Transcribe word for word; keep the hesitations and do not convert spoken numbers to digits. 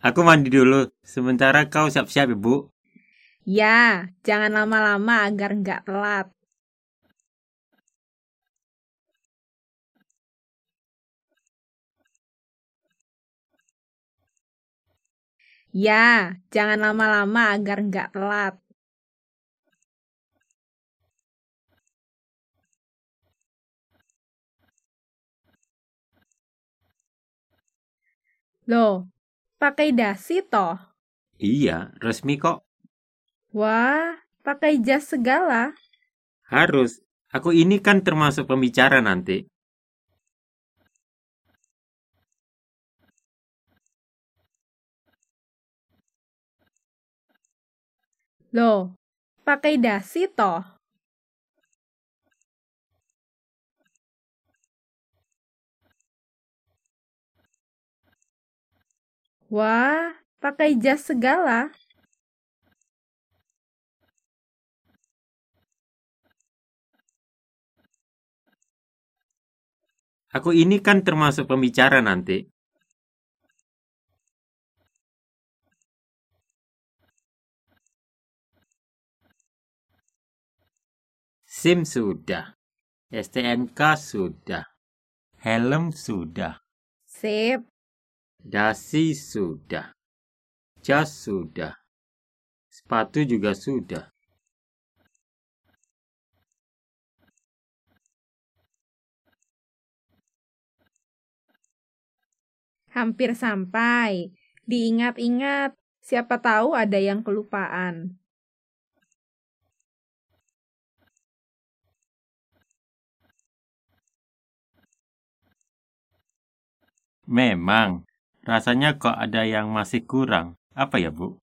Aku mandi dulu, sementara kau siap-siap ya, Bu. Ya, jangan lama-lama agar nggak telat. Ya, jangan lama-lama agar nggak telat. Loh, pakai dasi toh? Iya, resmi kok. Wah, pakai jas segala. Harus. Aku ini kan termasuk pembicara nanti. Loh, pakai dasi toh? Wah, pakai jas segala. Aku ini kan termasuk pembicara nanti. SIM sudah. S T N K sudah. Helm sudah. Sip. Dasi sudah. Jas sudah. Sepatu juga sudah. Hampir sampai. Diingat-ingat, siapa tahu ada yang kelupaan. Memang, rasanya kok ada yang masih kurang. Apa ya, Bu?